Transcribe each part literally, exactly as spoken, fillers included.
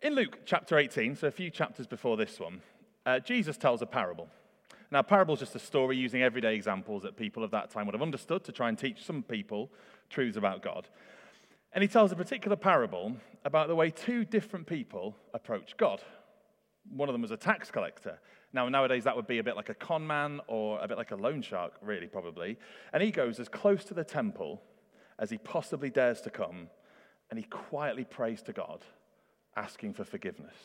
In Luke chapter eighteen, so a few chapters before this one, uh, Jesus tells a parable. Now, a parable is just a story using everyday examples that people of that time would have understood to try and teach some people truths about God. And he tells a particular parable about the way two different people approach God. One of them was a tax collector. Now, nowadays, that would be a bit like a con man or a bit like a loan shark, really, probably. And he goes as close to the temple as he possibly dares to come, and he quietly prays to God, asking for forgiveness.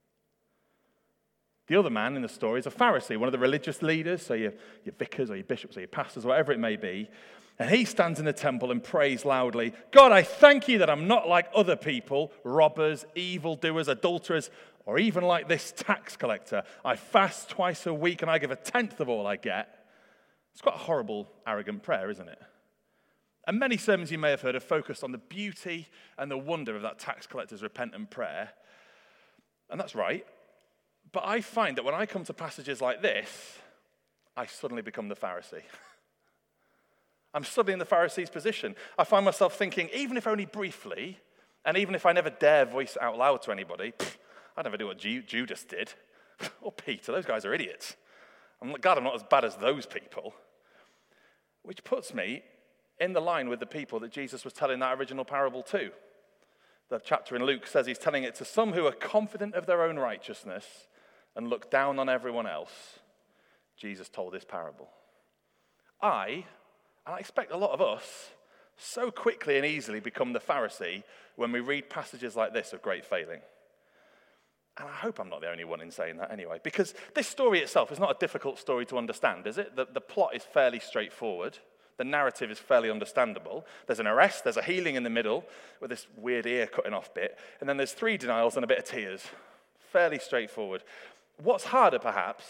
The other man in the story is a Pharisee, one of the religious leaders, so your, your vicars or your bishops or your pastors, whatever it may be. And he stands in the temple and prays loudly, God, I thank you that I'm not like other people, robbers, evildoers, adulterers, or even like this tax collector. I fast twice a week and I give a tenth of all I get. It's quite a horrible, arrogant prayer, isn't it? And many sermons you may have heard are focused on the beauty and the wonder of that tax collector's repentant prayer. And that's right. But I find that when I come to passages like this, I suddenly become the Pharisee. I'm suddenly in the Pharisee's position. I find myself thinking, even if only briefly, and even if I never dare voice out loud to anybody, pff, I'd never do what Ju- Judas did. Or Peter, those guys are idiots. I'm like, God, I'm not as bad as those people. Which puts me in the line with the people that Jesus was telling that original parable to. The chapter in Luke says he's telling it to some who are confident of their own righteousness and look down on everyone else. Jesus told this parable. I, and I expect a lot of us, so quickly and easily become the Pharisee when we read passages like this of great failing. And I hope I'm not the only one in saying that anyway, because this story itself is not a difficult story to understand, is it? The, the plot is fairly straightforward. The narrative is fairly understandable. There's an arrest, there's a healing in the middle with this weird ear cutting off bit, and then there's three denials and a bit of tears. Fairly straightforward. What's harder, perhaps,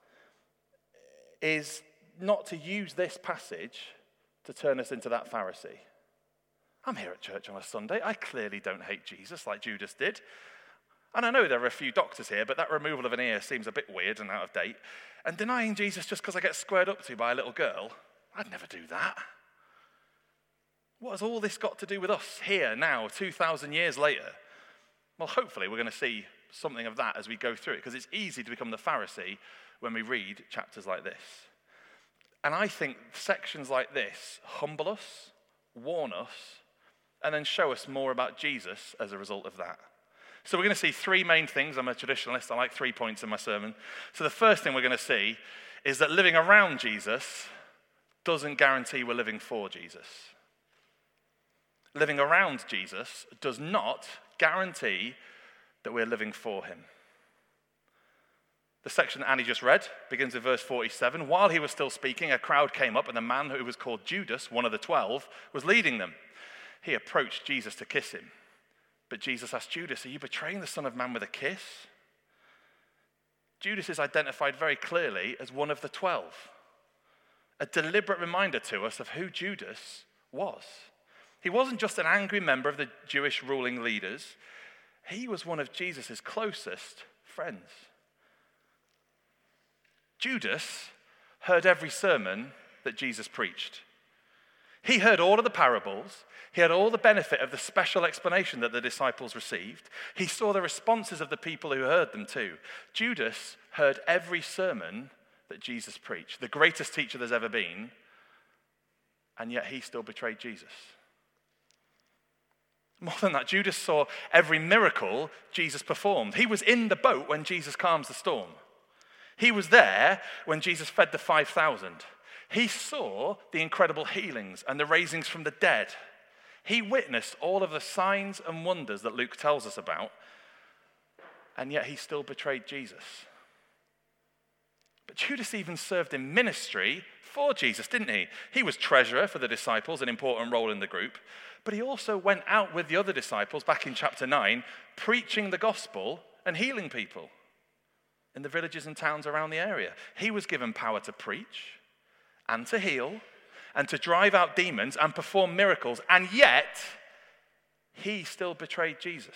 is not to use this passage to turn us into that Pharisee. I'm here at church on a Sunday. I clearly don't hate Jesus like Judas did. And I know there are a few doctors here, but that removal of an ear seems a bit weird and out of date. And denying Jesus just because I get squared up to by a little girl, I'd never do that. What has all this got to do with us here now, two thousand years later? Well, hopefully we're going to see something of that as we go through it, because it's easy to become the Pharisee when we read chapters like this. And I think sections like this humble us, warn us, and then show us more about Jesus as a result of that. So we're going to see three main things. I'm a traditionalist. I like three points in my sermon. So the first thing we're going to see is that living around Jesus doesn't guarantee we're living for Jesus. Living around Jesus does not guarantee that we're living for him. The section Annie just read begins with verse forty-seven. While he was still speaking, a crowd came up, and the man who was called Judas, one of the twelve, was leading them. He approached Jesus to kiss him. But Jesus asked Judas, are you betraying the Son of Man with a kiss? Judas is identified very clearly as one of the twelve. A deliberate reminder to us of who Judas was. He wasn't just an angry member of the Jewish ruling leaders. He was one of Jesus' closest friends. Judas heard every sermon that Jesus preached. He heard all of the parables. He had all the benefit of the special explanation that the disciples received. He saw the responses of the people who heard them too. Judas heard every sermon that Jesus preached, the greatest teacher there's ever been, and yet he still betrayed Jesus. More than that, Judas saw every miracle Jesus performed. He was in the boat when Jesus calms the storm. He was there when Jesus fed the five thousand. He saw the incredible healings and the raisings from the dead. He witnessed all of the signs and wonders that Luke tells us about, and yet he still betrayed Jesus. But Judas even served in ministry for Jesus, didn't he? He was treasurer for the disciples, an important role in the group, but he also went out with the other disciples back in chapter nine, preaching the gospel and healing people in the villages and towns around the area. He was given power to preach and to heal and to drive out demons and perform miracles, and yet he still betrayed Jesus.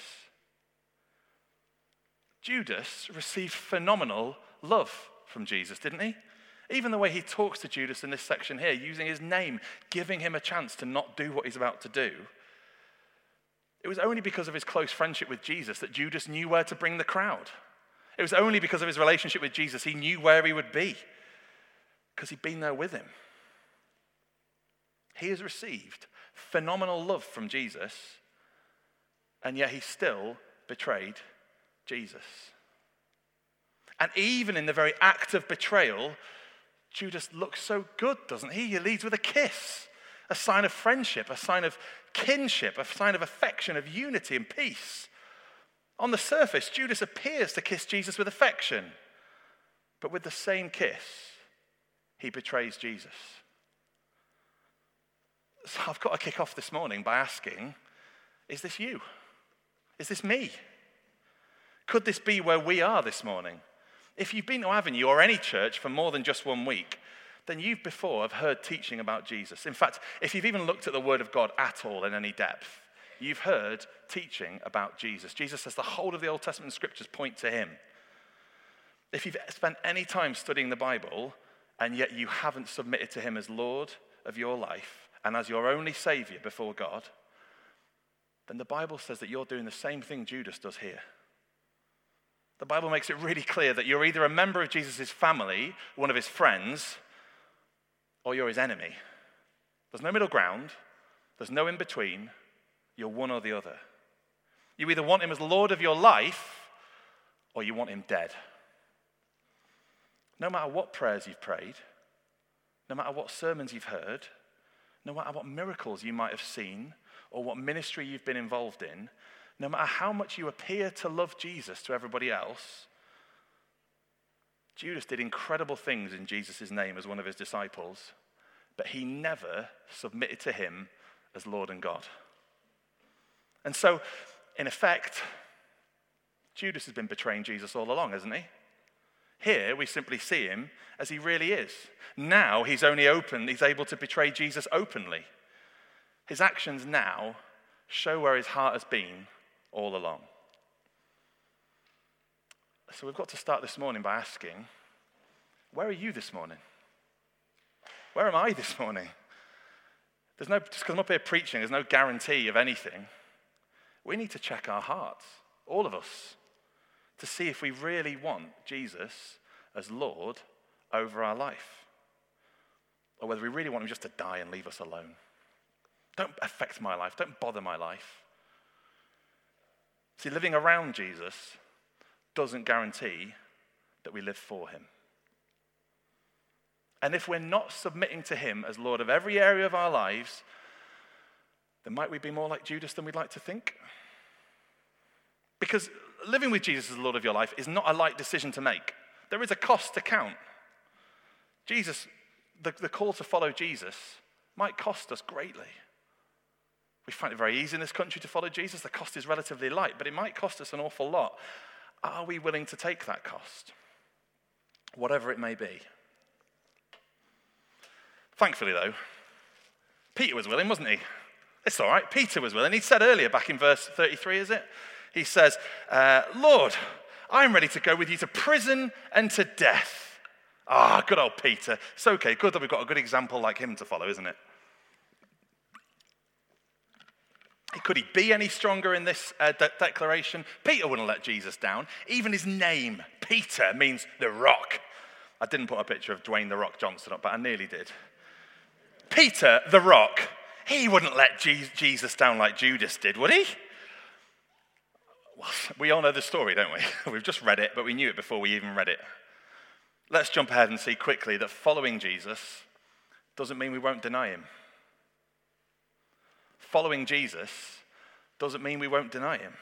Judas received phenomenal love from Jesus, didn't he? Even the way he talks to Judas in this section here, using his name, giving him a chance to not do what he's about to do. It was only because of his close friendship with Jesus that Judas knew where to bring the crowd. It was only because of his relationship with Jesus he knew where he would be, because he'd been there with him. He has received phenomenal love from Jesus, and yet he still betrayed Jesus. And even in the very act of betrayal, Judas looks so good, doesn't he? He leads with a kiss, a sign of friendship, a sign of kinship, a sign of affection, of unity and peace. On the surface, Judas appears to kiss Jesus with affection, but with the same kiss, he betrays Jesus. So I've got to kick off this morning by asking, is this you? Is this me? Could this be where we are this morning? If you've been to Avenue or any church for more than just one week, then you've before have heard teaching about Jesus. In fact, if you've even looked at the Word of God at all in any depth, you've heard teaching about Jesus. Jesus says the whole of the Old Testament scriptures point to him. If you've spent any time studying the Bible and yet you haven't submitted to him as Lord of your life and as your only Savior before God, then the Bible says that you're doing the same thing Judas does here. The Bible makes it really clear that you're either a member of Jesus' family, one of his friends, or you're his enemy. There's no middle ground. There's no in between. You're one or the other. You either want him as Lord of your life, or you want him dead. No matter what prayers you've prayed, no matter what sermons you've heard, no matter what miracles you might have seen, or what ministry you've been involved in, no matter how much you appear to love Jesus to everybody else, Judas did incredible things in Jesus' name as one of his disciples, but he never submitted to him as Lord and God. And so, in effect, Judas has been betraying Jesus all along, hasn't he? Here, we simply see him as he really is. Now, he's only open, he's able to betray Jesus openly. His actions now show where his heart has been all along. So we've got to start this morning by asking, where are you this morning? Where am I this morning? There's no, just because I'm up here preaching, there's no guarantee of anything. We need to check our hearts, all of us, to see if we really want Jesus as Lord over our life, or whether we really want him just to die and leave us alone. Don't affect my life. Don't bother my life. See, living around Jesus doesn't guarantee that we live for him. And if we're not submitting to him as Lord of every area of our lives, then might we be more like Judas than we'd like to think? Because living with Jesus as Lord of your life is not a light decision to make. There is a cost to count. Jesus, the, the call to follow Jesus might cost us greatly. We find it very easy in this country to follow Jesus. The cost is relatively light, but it might cost us an awful lot. Are we willing to take that cost? Whatever it may be. Thankfully, though, Peter was willing, wasn't he? It's all right. Peter was willing. He said earlier, back in verse thirty-three, is it? He says, uh, Lord, I'm ready to go with you to prison and to death. Ah, good old Peter. It's okay. Good that we've got a good example like him to follow, isn't it? Could he be any stronger in this uh, de- declaration? Peter wouldn't let Jesus down. Even his name, Peter, means the rock. I didn't put a picture of Dwayne the Rock Johnson up, but I nearly did. Peter, the rock, he wouldn't let Je- Jesus down like Judas did, would he? Well, we all know the story, don't we? We've just read it, but we knew it before we even read it. Let's jump ahead and see quickly that following Jesus doesn't mean we won't deny him. Following Jesus doesn't mean we won't deny him.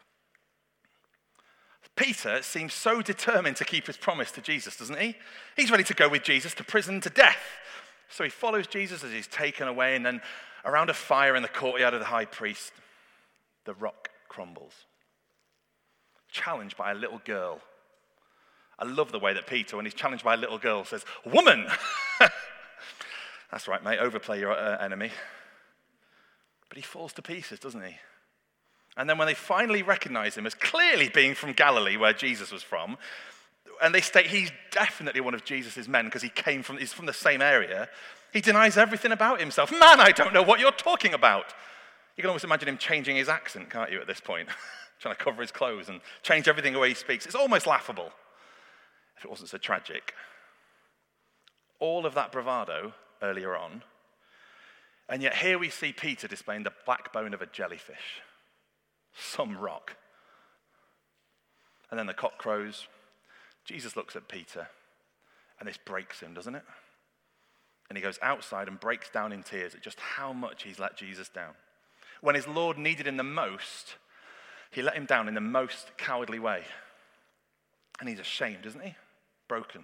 Peter seems so determined to keep his promise to Jesus, doesn't he? He's ready to go with Jesus to prison, to death. So he follows Jesus as he's taken away, and then around a fire in the courtyard of the high priest, the rock crumbles. Challenged by a little girl. I love the way that Peter, when he's challenged by a little girl, says, "Woman!" That's right, mate, overplay your uh, enemy. But he falls to pieces, doesn't he? And then when they finally recognize him as clearly being from Galilee, where Jesus was from, and they state he's definitely one of Jesus' men because he came from, he's from the same area, he denies everything about himself. Man, I don't know what you're talking about. You can almost imagine him changing his accent, can't you, at this point? Trying to cover his clothes and change everything the way he speaks. It's almost laughable if it wasn't so tragic. All of that bravado earlier on, and yet here we see Peter displaying the backbone of a jellyfish, some rock. And then the cock crows. Jesus looks at Peter, and this breaks him, doesn't it? And he goes outside and breaks down in tears at just how much he's let Jesus down. When his Lord needed him the most, he let him down in the most cowardly way. And he's ashamed, isn't he? Broken.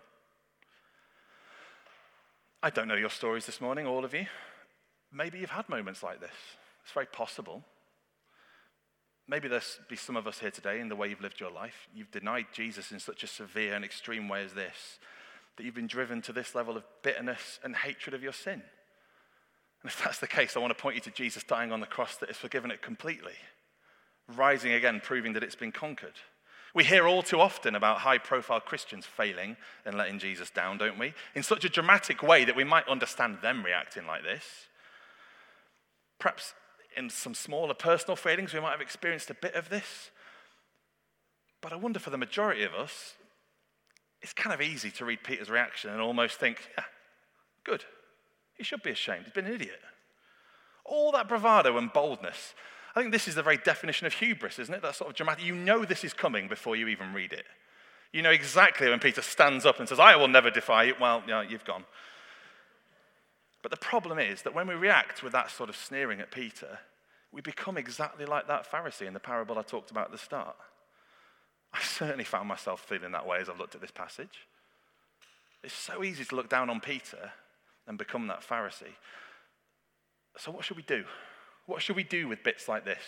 I don't know your stories this morning, all of you. Maybe you've had moments like this. It's very possible. Maybe there's be some of us here today in the way you've lived your life. You've denied Jesus in such a severe and extreme way as this, that you've been driven to this level of bitterness and hatred of your sin. And if that's the case, I want to point you to Jesus dying on the cross that has forgiven it completely, rising again, proving that it's been conquered. We hear all too often about high-profile Christians failing and letting Jesus down, don't we? In such a dramatic way that we might understand them reacting like this. Perhaps in some smaller personal failings, we might have experienced a bit of this. But I wonder for the majority of us, it's kind of easy to read Peter's reaction and almost think, yeah, good. He should be ashamed. He's been an idiot. All that bravado and boldness. I think this is the very definition of hubris, isn't it? That sort of dramatic. You know this is coming before you even read it. You know exactly when Peter stands up and says, I will never defy you. Well, yeah, you've gone. But the problem is that when we react with that sort of sneering at Peter, we become exactly like that Pharisee in the parable I talked about at the start. I certainly found myself feeling that way as I've looked at this passage. It's so easy to look down on Peter and become that Pharisee. So what should we do? What should we do with bits like this?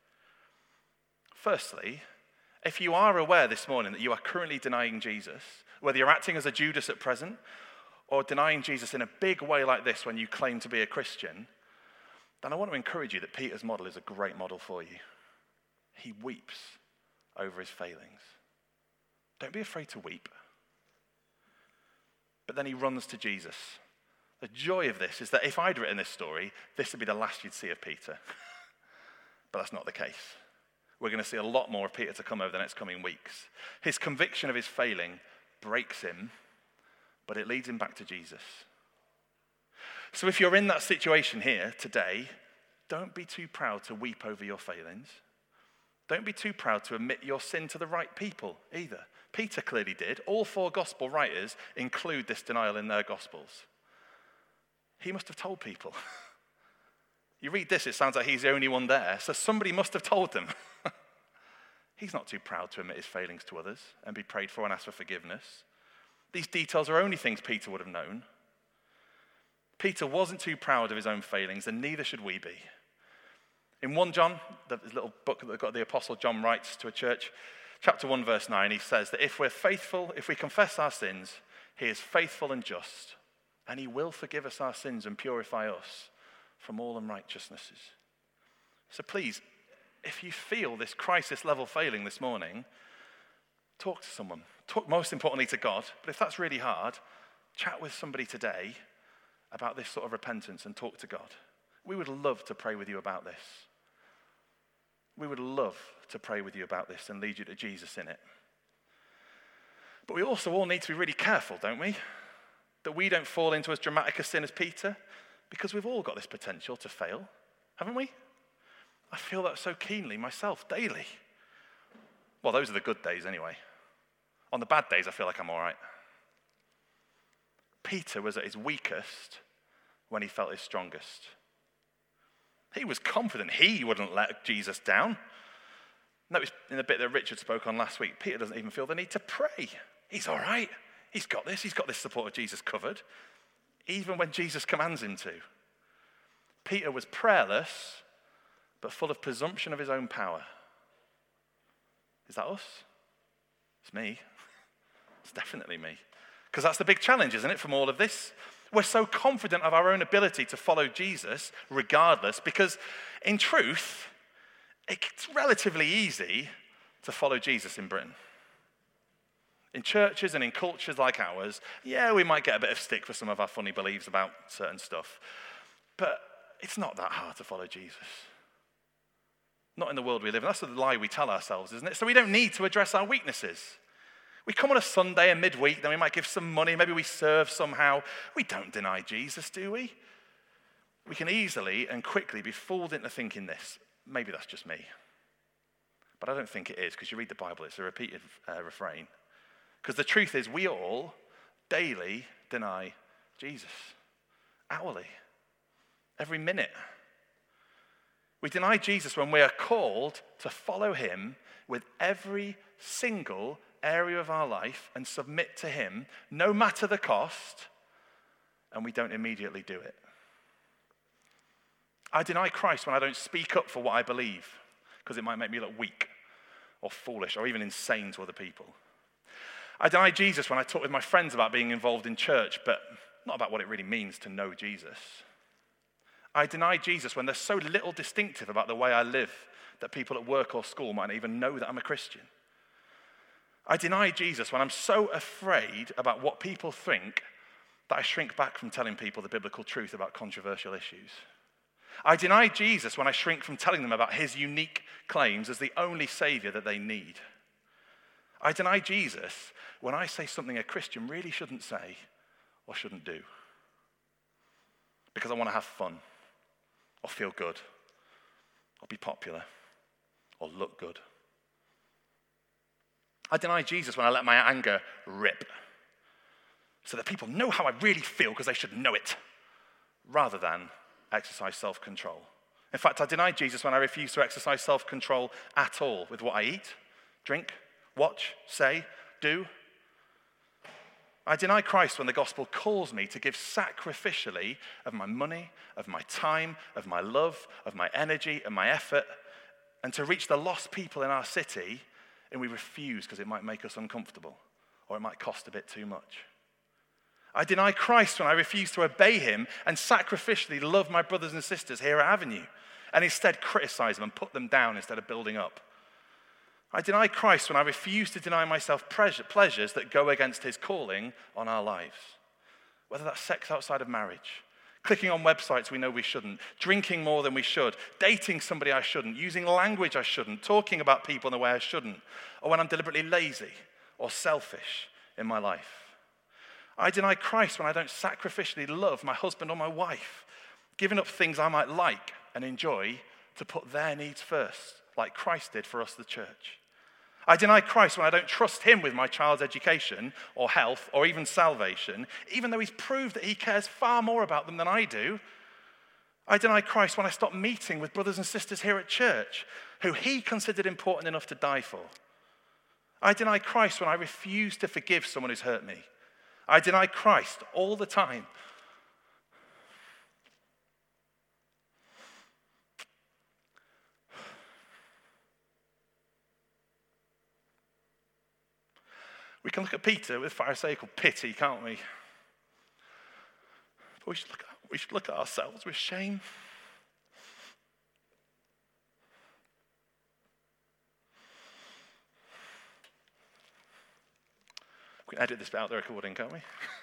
Firstly, if you are aware this morning that you are currently denying Jesus, whether you're acting as a Judas at present or denying Jesus in a big way like this when you claim to be a Christian, then I want to encourage you that Peter's model is a great model for you. He weeps over his failings. Don't be afraid to weep. But then he runs to Jesus. The joy of this is that if I'd written this story, this would be the last you'd see of Peter. But that's not the case. We're going to see a lot more of Peter to come over the next coming weeks. His conviction of his failing breaks him, but it leads him back to Jesus. So if you're in that situation here today, don't be too proud to weep over your failings. Don't be too proud to admit your sin to the right people either. Peter clearly did. All four gospel writers include this denial in their gospels. He must have told people. You read this, it sounds like he's the only one there, so somebody must have told them. He's not too proud to admit his failings to others and be prayed for and ask for forgiveness. These details are only things Peter would have known. Peter wasn't too proud of his own failings, and neither should we be. In First John, the little book that got the Apostle John writes to a church, chapter one, verse nine, he says that if we're faithful, if we confess our sins, he is faithful and just, and he will forgive us our sins and purify us from all unrighteousnesses. So please, if you feel this crisis-level failing this morning, talk to someone. Talk most importantly to God, but if that's really hard, chat with somebody today about this sort of repentance and talk to God. We would love to pray with you about this. We would love to pray with you about this and lead you to Jesus in it. But we also all need to be really careful, don't we? That we don't fall into as dramatic a sin as Peter, because we've all got this potential to fail, haven't we? I feel that so keenly myself, daily. Well, those are the good days anyway. On the bad days, I feel like I'm all right. Peter was at his weakest when he felt his strongest. He was confident he wouldn't let Jesus down. Notice in the bit that Richard spoke on last week, Peter doesn't even feel the need to pray. He's all right. He's got this. He's got this support of Jesus covered, even when Jesus commands him to. Peter was prayerless, but full of presumption of his own power. Is that us? It's me. It's definitely me. Because that's the big challenge, isn't it, from all of this? We're so confident of our own ability to follow Jesus regardless, because in truth, it's relatively easy to follow Jesus in Britain. In churches and in cultures like ours, yeah, we might get a bit of stick for some of our funny beliefs about certain stuff, but it's not that hard to follow Jesus. Not in the world we live in. That's the lie we tell ourselves, isn't it? So we don't need to address our weaknesses. We come on a Sunday and midweek, then we might give some money, maybe we serve somehow. We don't deny Jesus, do we? We can easily and quickly be fooled into thinking this. Maybe that's just me. But I don't think it is, because you read the Bible, it's a repeated uh, refrain. Because the truth is, we all daily deny Jesus. Hourly. Every minute. We deny Jesus when we are called to follow him with every single area of our life and submit to him, no matter the cost, and we don't immediately do it. I deny Christ when I don't speak up for what I believe, because it might make me look weak or foolish or even insane to other people. I deny Jesus when I talk with my friends about being involved in church, but not about what it really means to know Jesus. I deny Jesus when there's so little distinctive about the way I live that people at work or school might not even know that I'm a Christian. I deny Jesus when I'm so afraid about what people think that I shrink back from telling people the biblical truth about controversial issues. I deny Jesus when I shrink from telling them about his unique claims as the only savior that they need. I deny Jesus when I say something a Christian really shouldn't say or shouldn't do, because I want to have fun or feel good or be popular or look good. I deny Jesus when I let my anger rip so that people know how I really feel because they should know it, rather than exercise self-control. In fact, I deny Jesus when I refuse to exercise self-control at all with what I eat, drink, watch, say, do. I deny Christ when the gospel calls me to give sacrificially of my money, of my time, of my love, of my energy, and my effort, and to reach the lost people in our city, and we refuse because it might make us uncomfortable or it might cost a bit too much. I deny Christ when I refuse to obey him and sacrificially love my brothers and sisters here at Avenue and instead criticize them and put them down instead of building up. I deny Christ when I refuse to deny myself pleasures that go against his calling on our lives. Whether that's sex outside of marriage, clicking on websites we know we shouldn't, drinking more than we should, dating somebody I shouldn't, using language I shouldn't, talking about people in a way I shouldn't, or when I'm deliberately lazy or selfish in my life. I deny Christ when I don't sacrificially love my husband or my wife, giving up things I might like and enjoy to put their needs first, like Christ did for us, the church. I deny Christ when I don't trust him with my child's education or health or even salvation, even though he's proved that he cares far more about them than I do. I deny Christ when I stop meeting with brothers and sisters here at church who he considered important enough to die for. I deny Christ when I refuse to forgive someone who's hurt me. I deny Christ all the time. We can look at Peter with pharisaical pity, can't we? But we should look at, we should look at ourselves with shame. We can edit this bit out of the recording, can't we?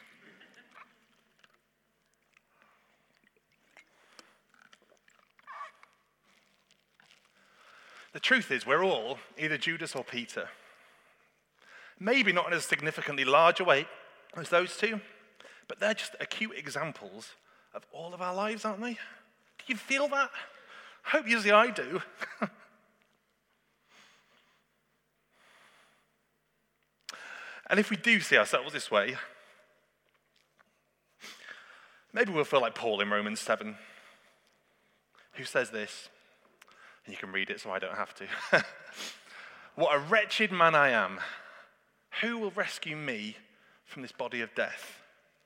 The truth is, we're all either Judas or Peter. Maybe not in a significantly larger way as those two, but they're just acute examples of all of our lives, aren't they? Do you feel that? I hope you see I do. And if we do see ourselves this way, maybe we'll feel like Paul in Romans seven, who says this, and you can read it so I don't have to. What a wretched man I am. Who will rescue me from this body of death?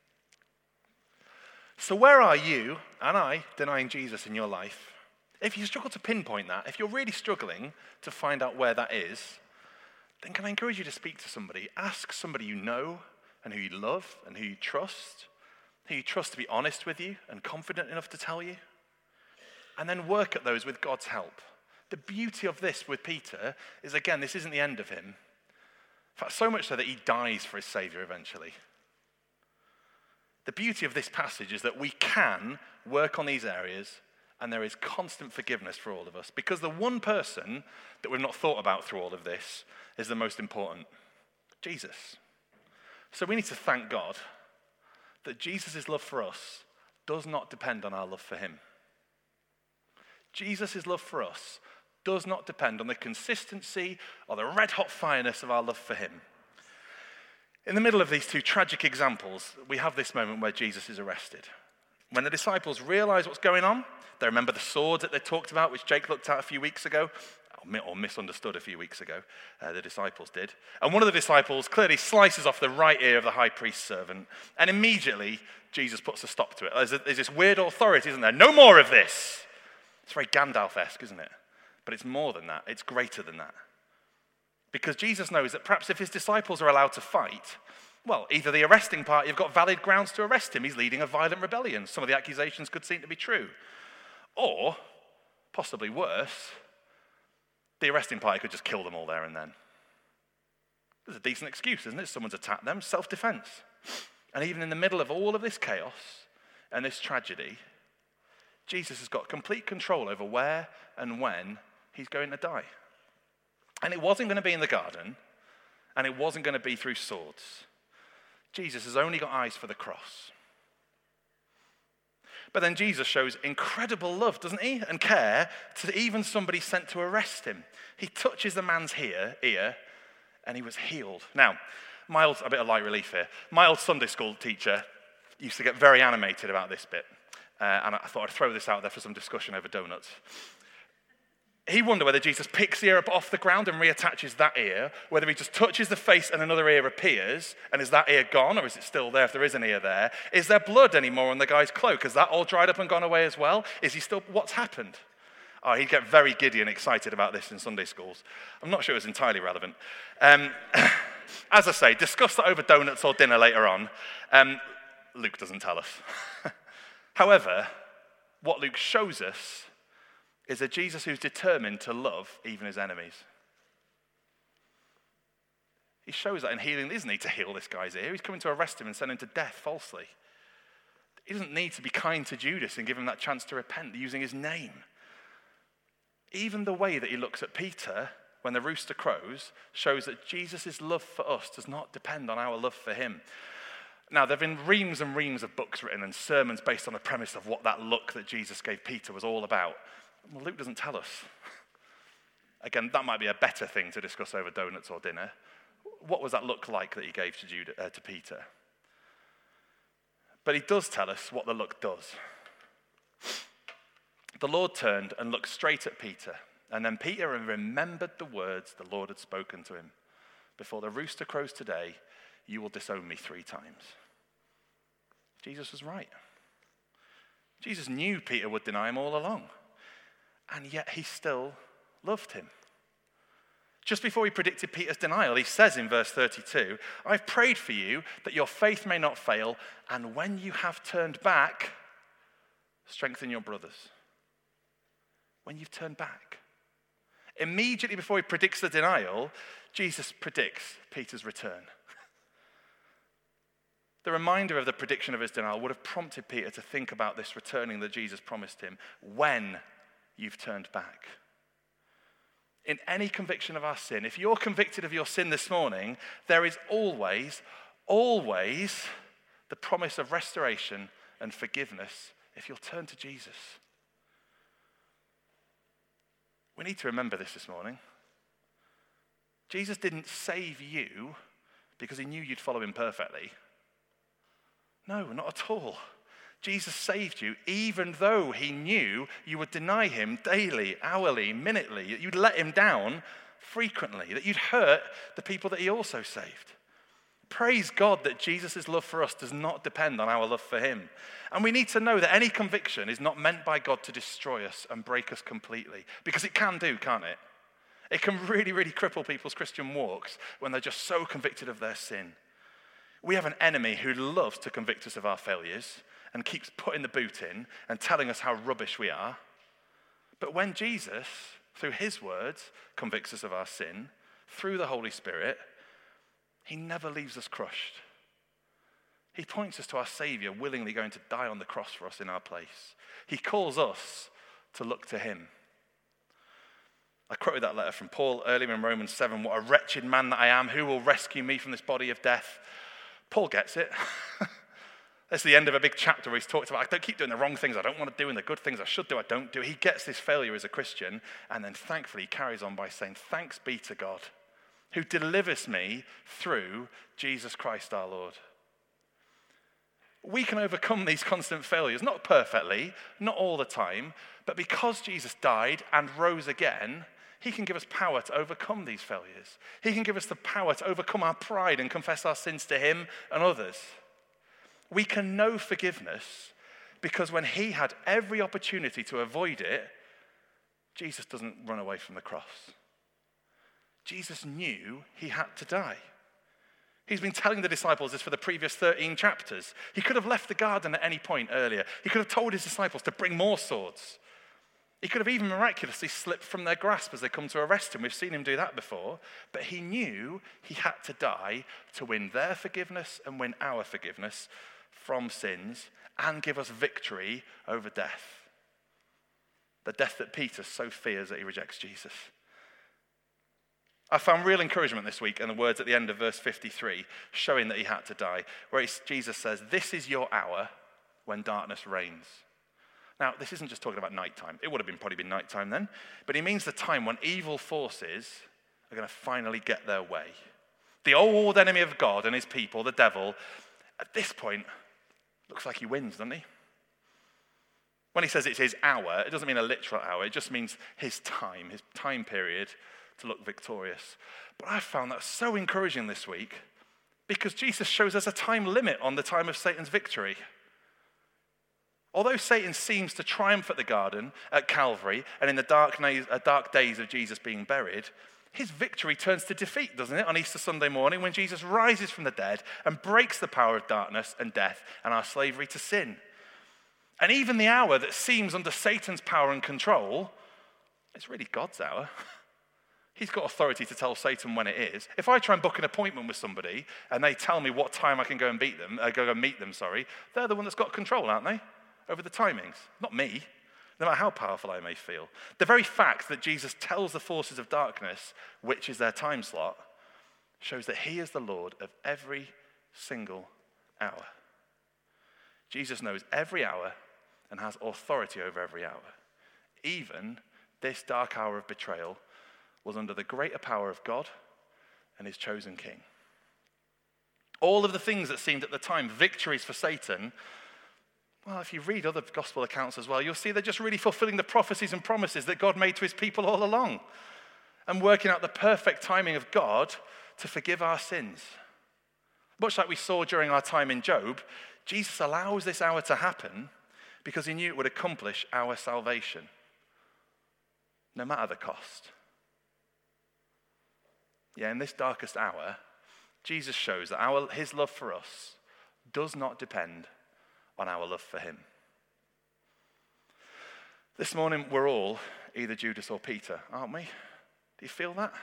So where are you and I denying Jesus in your life? If you struggle to pinpoint that, if you're really struggling to find out where that is, then can I encourage you to speak to somebody? Ask somebody you know and who you love and who you trust, who you trust to be honest with you and confident enough to tell you. And then work at those with God's help. The beauty of this with Peter is, again, this isn't the end of him. In fact, so much so that he dies for his Savior eventually. The beauty of this passage is that we can work on these areas and there is constant forgiveness for all of us. Because the one person that we've not thought about through all of this is the most important, Jesus. So we need to thank God that Jesus' love for us does not depend on our love for him. Jesus' love for us does not depend on the consistency or the red-hot fireness of our love for him. In the middle of these two tragic examples, we have this moment where Jesus is arrested. When the disciples realize what's going on, they remember the swords that they talked about, which Jake looked at a few weeks ago, or misunderstood a few weeks ago, uh, the disciples did. And one of the disciples clearly slices off the right ear of the high priest's servant, and immediately Jesus puts a stop to it. There's, a, there's this weird authority, isn't there? No more of this. It's very Gandalf-esque, isn't it? But it's more than that. It's greater than that. Because Jesus knows that perhaps if his disciples are allowed to fight, well, either the arresting party have got valid grounds to arrest him. He's leading a violent rebellion. Some of the accusations could seem to be true. Or, possibly worse, the arresting party could just kill them all there and then. There's a decent excuse, isn't it? Someone's attacked them, self-defense. And even in the middle of all of this chaos and this tragedy, Jesus has got complete control over where and when he's going to die. And it wasn't going to be in the garden, and it wasn't going to be through swords. Jesus has only got eyes for the cross. But then Jesus shows incredible love, doesn't he? And care to even somebody sent to arrest him. He touches the man's ear, ear and he was healed. Now, my old, a bit of light relief here. My old Sunday school teacher used to get very animated about this bit. Uh, and I thought I'd throw this out there for some discussion over donuts. He wondered whether Jesus picks the ear up off the ground and reattaches that ear, whether he just touches the face and another ear appears, and is that ear gone, or is it still there if there is an ear there? Is there blood anymore on the guy's cloak? Has that all dried up and gone away as well? Is he still, what's happened? Oh, he'd get very giddy and excited about this in Sunday schools. I'm not sure it was entirely relevant. Um, as I say, discuss that over donuts or dinner later on. Um, Luke doesn't tell us. However, what Luke shows us is a Jesus who's determined to love even his enemies. He shows that in healing. He doesn't need to heal this guy's ear. He's coming to arrest him and send him to death falsely. He doesn't need to be kind to Judas and give him that chance to repent using his name. Even the way that he looks at Peter when the rooster crows shows that Jesus' love for us does not depend on our love for him. Now, there have been reams and reams of books written and sermons based on the premise of what that look that Jesus gave Peter was all about. Well, Luke doesn't tell us. Again, that might be a better thing to discuss over donuts or dinner. What was that look like that he gave to, Judah, uh, to Peter? But he does tell us what the look does. The Lord turned and looked straight at Peter, and then Peter remembered the words the Lord had spoken to him. Before the rooster crows today, you will disown me three times. Jesus was right. Jesus knew Peter would deny him all along. And yet he still loved him. Just before he predicted Peter's denial, he says in verse thirty-two, I've prayed for you that your faith may not fail, and when you have turned back, strengthen your brothers. When you've turned back. Immediately before he predicts the denial, Jesus predicts Peter's return. The reminder of the prediction of his denial would have prompted Peter to think about this returning that Jesus promised him when you've turned back. In any conviction of our sin, if you're convicted of your sin this morning, there is always, always the promise of restoration and forgiveness if you'll turn to Jesus. We need to remember this this morning. Jesus didn't save you because he knew you'd follow him perfectly. No, not at all. Jesus saved you even though he knew you would deny him daily, hourly, minutely, that you'd let him down frequently, that you'd hurt the people that he also saved. Praise God that Jesus' love for us does not depend on our love for him. And we need to know that any conviction is not meant by God to destroy us and break us completely, because it can do, can't it? It can really, really cripple people's Christian walks when they're just so convicted of their sin. We have an enemy who loves to convict us of our failures and keeps putting the boot in and telling us how rubbish we are. But when Jesus, through his words, convicts us of our sin, through the Holy Spirit, he never leaves us crushed. He points us to our Savior willingly going to die on the cross for us in our place. He calls us to look to him. I quoted that letter from Paul earlier in Romans seven, what a wretched man that I am, who will rescue me from this body of death? Paul gets it. That's the end of a big chapter where he's talked about, I don't keep doing the wrong things I don't want to do, and the good things I should do, I don't do. He gets this failure as a Christian, and then thankfully he carries on by saying, thanks be to God, who delivers me through Jesus Christ our Lord. We can overcome these constant failures, not perfectly, not all the time, but because Jesus died and rose again, he can give us power to overcome these failures. He can give us the power to overcome our pride and confess our sins to him and others. We can know forgiveness because when he had every opportunity to avoid it, Jesus doesn't run away from the cross. Jesus knew he had to die. He's been telling the disciples this for the previous thirteen chapters. He could have left the garden at any point earlier. He could have told his disciples to bring more swords. He could have even miraculously slipped from their grasp as they come to arrest him. We've seen him do that before. But he knew he had to die to win their forgiveness and win our forgiveness from sins and give us victory over death. The death that Peter so fears that he rejects Jesus. I found real encouragement this week in the words at the end of verse fifty-three, showing that he had to die, where Jesus says, this is your hour when darkness reigns. Now, this isn't just talking about nighttime. It would have been probably been nighttime then, but he means the time when evil forces are going to finally get their way. The old enemy of God and his people, the devil, at this point, looks like he wins, doesn't he? When he says it's his hour, it doesn't mean a literal hour. It just means his time, his time period to look victorious. But I found that so encouraging this week because Jesus shows us a time limit on the time of Satan's victory. Although Satan seems to triumph at the garden, at Calvary, and in the dark, na- uh, dark days of Jesus being buried, his victory turns to defeat, doesn't it, on Easter Sunday morning when Jesus rises from the dead and breaks the power of darkness and death and our slavery to sin. And even the hour that seems under Satan's power and control, it's really God's hour. He's got authority to tell Satan when it is. If I try and book an appointment with somebody and they tell me what time I can go and beat them, uh, go and meet them, sorry, they're the one that's got control, aren't they? Over the timings, not me, no matter how powerful I may feel. The very fact that Jesus tells the forces of darkness which is their time slot shows that he is the Lord of every single hour. Jesus knows every hour and has authority over every hour. Even this dark hour of betrayal was under the greater power of God and his chosen king. All of the things that seemed at the time victories for Satan, well, if you read other gospel accounts as well, you'll see they're just really fulfilling the prophecies and promises that God made to his people all along and working out the perfect timing of God to forgive our sins. Much like we saw during our time in Job, Jesus allows this hour to happen because he knew it would accomplish our salvation, no matter the cost. Yeah, in this darkest hour, Jesus shows that our, his love for us does not depend on our love for him. This morning, we're all either Judas or Peter, aren't we? Do you feel that?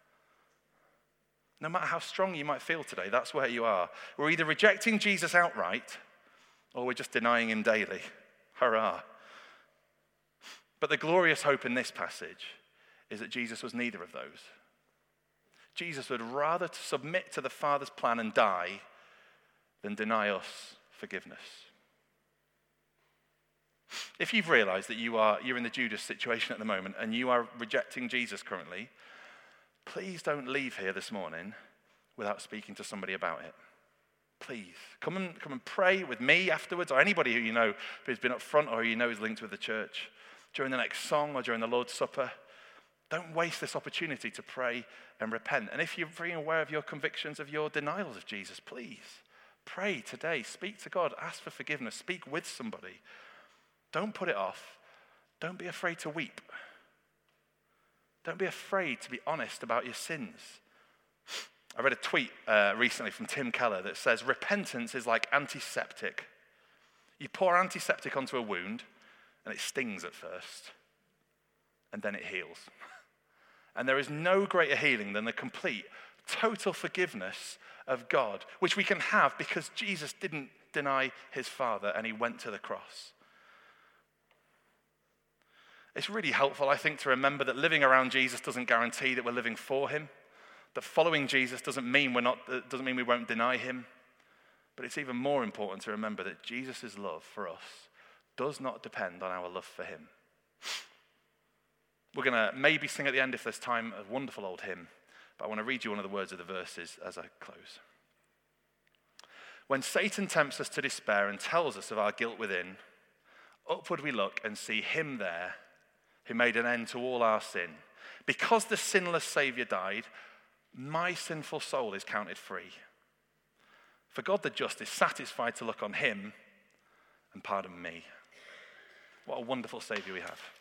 No matter how strong you might feel today, that's where you are. We're either rejecting Jesus outright or we're just denying him daily. Hurrah. But the glorious hope in this passage is that Jesus was neither of those. Jesus would rather submit to the Father's plan and die than deny us forgiveness. If you've realized that you are, you're in the Judas situation at the moment and you are rejecting Jesus currently, please don't leave here this morning without speaking to somebody about it. Please, come and, come and pray with me afterwards, or anybody who you know who's been up front or who you know is linked with the church during the next song or during the Lord's Supper. Don't waste this opportunity to pray and repent. And if you're being aware of your convictions, of your denials of Jesus, please pray today. Speak to God. Ask for forgiveness. Speak with somebody. Don't put it off. Don't be afraid to weep. Don't be afraid to be honest about your sins. I read a tweet uh, recently from Tim Keller that says, repentance is like antiseptic. You pour antiseptic onto a wound and it stings at first and then it heals. And there is no greater healing than the complete, total forgiveness of God, which we can have because Jesus didn't deny his Father and he went to the cross. It's really helpful, I think, to remember that living around Jesus doesn't guarantee that we're living for him. That following Jesus doesn't mean we're not, doesn't mean we won't deny him. But it's even more important to remember that Jesus' love for us does not depend on our love for him. We're going to maybe sing at the end, if there's time, a wonderful old hymn. But I want to read you one of the words of the verses as I close. When Satan tempts us to despair and tells us of our guilt within, upward we look and see him there who made an end to all our sin. Because the sinless Saviour died, my sinful soul is counted free. For God the just is satisfied to look on him and pardon me. What a wonderful Saviour we have.